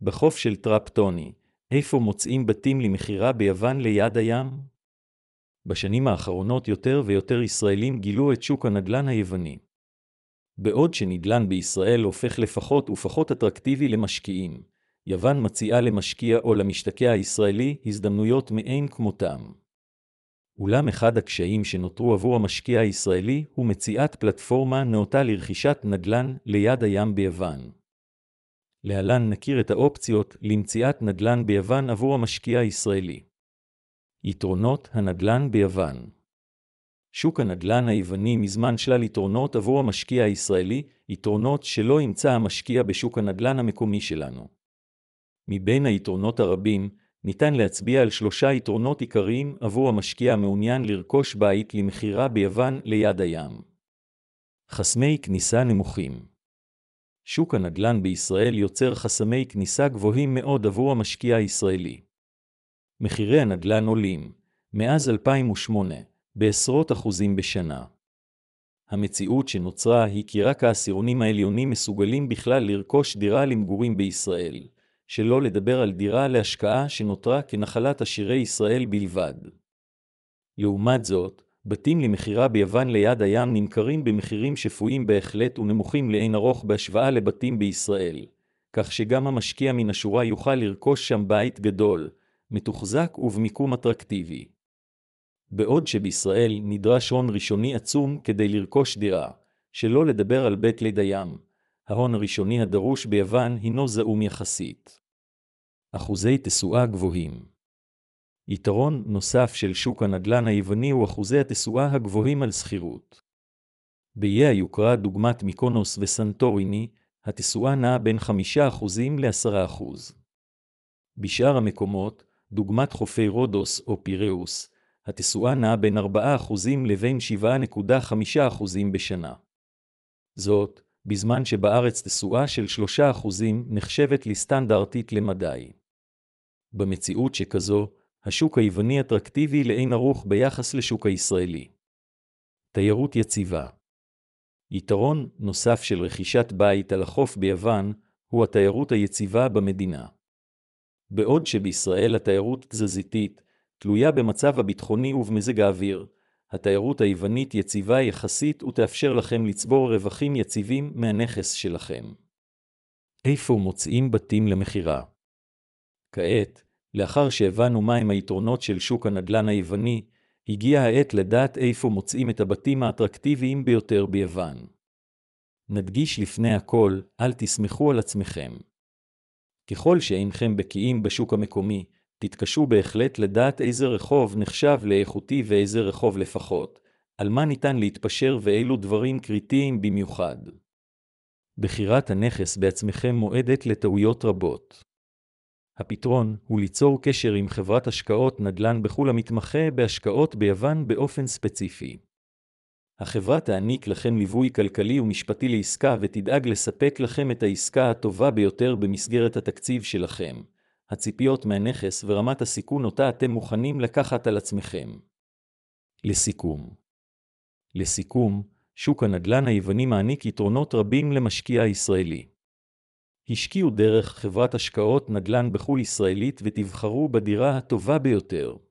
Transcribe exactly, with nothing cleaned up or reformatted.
בחוף של טראפטוני, איפה מוצאים בתים למכירה ביוון ליד הים? בשנים האחרונות יותר ויותר ישראלים גילו את שוק הנדל"ן היווני. בעוד שנדל"ן בישראל הופך לפחות ופחות אטרקטיבי למשקיעים, יוון מציעה למשקיע או למשתקע הישראלי הזדמנויות מאין כמותם. אולם אחד הקשיים שנותרו עבור המשקיע הישראלי הוא מציאת פלטפורמה נאותה לרכישת נדל"ן ליד הים ביוון. להלן נכיר את האופציות למציאת נדל"ן ביוון עבור המשקיע הישראלי. יתרונות הנדל"ן ביוון. שוק הנדל"ן היווני מזמן שלל יתרונות עבור המשקיע הישראלי, יתרונות שלא ימצא המשקיע בשוק הנדל"ן המקומי שלנו. מבין היתרונות הרבים, ניתן להצביע על שלושה יתרונות עיקריים עבור המשקיע המעוניין לרכוש בית למכירה ביוון ליד הים. חסמי כניסה נמוכים. שוק הנדל"ן בישראל יוצר חסמי כניסה גבוהים מאוד עבור המשקיע הישראלי. מחירי הנדל"ן עולים, מאז אלפיים ושמונה, בעשרות אחוזים בשנה. המציאות שנוצרה היא כי רק העשירונים העליונים מסוגלים בכלל לרכוש דירה למגורים בישראל, שלא לדבר על דירה להשקעה שנותרה כנחלת עשירי ישראל בלבד. לעומת זאת, בתים למכירה ביוון ליד הים נמכרים במחירים שפויים בהחלט ונמוכים לאין ארוך בהשוואה לבתים בישראל, כך שגם המשקיע מן השורה יוכל לרכוש שם בית גדול, מתוחזק ובמיקום אטרקטיבי. בעוד שבישראל נדרש הון ראשוני עצום כדי לרכוש דירה, שלא לדבר על בית ליד הים, ההון הראשוני הדרוש ביוון הינו זעום יחסית. אחוזי תשואה גבוהים. יתרון נוסף של שוק הנדל"ן היווני הוא אחוזי התשואה הגבוהים על שכירות. באיי היוקרה דוגמת מיקונוס וסנטוריני, התשואה נעה בין חמישה אחוזים לעשרה אחוז. בשאר המקומות, דוגמת חופי רודוס או פיראוס, התשואה נעה בין ארבעה אחוזים לבין שבע נקודה חמישה אחוזים בשנה. זאת, בזמן שבארץ תשואה של שלושה אחוזים נחשבת לסטנדרטית למדי. במציאות שכזו, השוק היווני אטרקטיבי לאין ערוך ביחס לשוק הישראלי. תיירות יציבה. יתרון נוסף של רכישת בית על החוף ביוון הוא התיירות היציבה במדינה. בעוד שבישראל התיירות תזזיתית תלויה במצב הביטחוני ובמזג האוויר, התיירות היוונית יציבה יחסית ותאפשר לכם לצבור רווחים יציבים מהנכס שלכם. איפה מוצאים בתים למכירה? כעת, לאחר שהבנו מהם היתרונות של שוק הנדל"ן היווני, הגיעה העת לדעת איפה מוצאים את הבתים האטרקטיביים ביותר ביוון. נדגיש לפני הכל, אל תסמכו על עצמכם. ככל שאינכם בקיאים בשוק המקומי, תתקשו בהחלט לדעת איזה רחוב נחשב לאיכותי ואיזה רחוב לפחות, על מה ניתן להתפשר ואילו דברים קריטיים במיוחד. בחירת הנכס בעצמכם מועדת לטעויות רבות. הפתרון הוא ליצור קשר עם חברת השקעות נדל"ן בחו"ל המתמחה בהשקעות ביוון באופן ספציפי. החברה תעניק לכם ליווי כלכלי ומשפטי לעסקה ותדאג לספק לכם את העסקה הטובה ביותר במסגרת התקציב שלכם, הציפיות מהנכס ורמת הסיכון אותה אתם מוכנים לקחת על עצמכם. לסיכום. לסיכום, שוק הנדל"ן היווני מעניק יתרונות רבים למשקיע הישראלי. השקיעו דרך חברת השקעות נדל"ן בחו"ל ישראלית ותבחרו בדירה הטובה ביותר.